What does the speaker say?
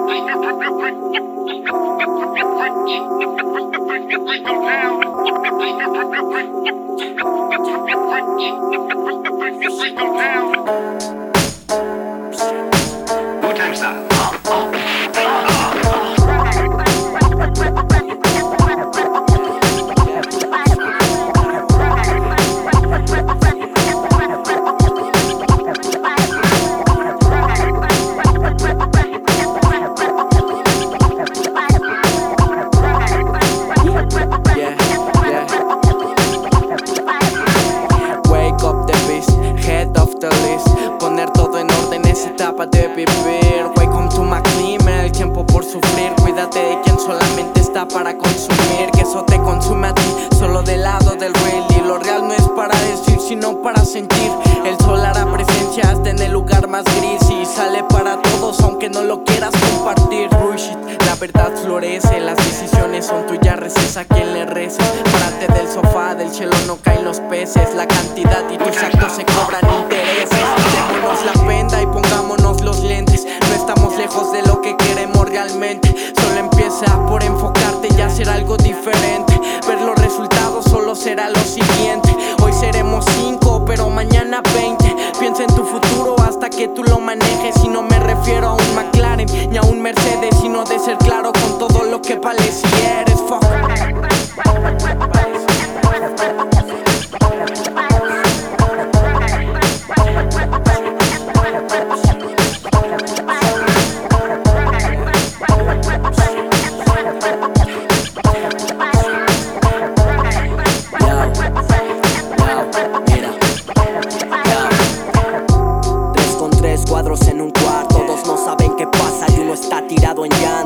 Poner todo en orden es etapa de vivir. Welcome to my clima, el tiempo por sufrir. Cuídate de quien solamente está para consumir, que eso te consume a ti, solo del lado del real. Y lo real no es para decir, sino para sentir. El sol hará presencia hasta en el lugar más gris y sale para todos, aunque no lo quieras compartir. Bullshit, la verdad florece, las decisiones son tuyas, reces a quien le reces. Párate del sofá, del cielo no caen los peces. La cantidad y tus actos se cobran intereses. Démonos la penda y pongámonos los lentes. No estamos lejos de lo que queremos realmente. Solo empieza por enfocarte y hacer algo diferente. Ver los resultados solo será lo siguiente. Hoy seremos 5, pero mañana 20. Piensa en tu futuro hasta que tú lo manejes. Y no me refiero a un McLaren ni a un Mercedes, sino de ser claro con todo lo que vale si eres fuck. Cuadros en un cuarto, todos no saben qué pasa y uno está tirado en llanto.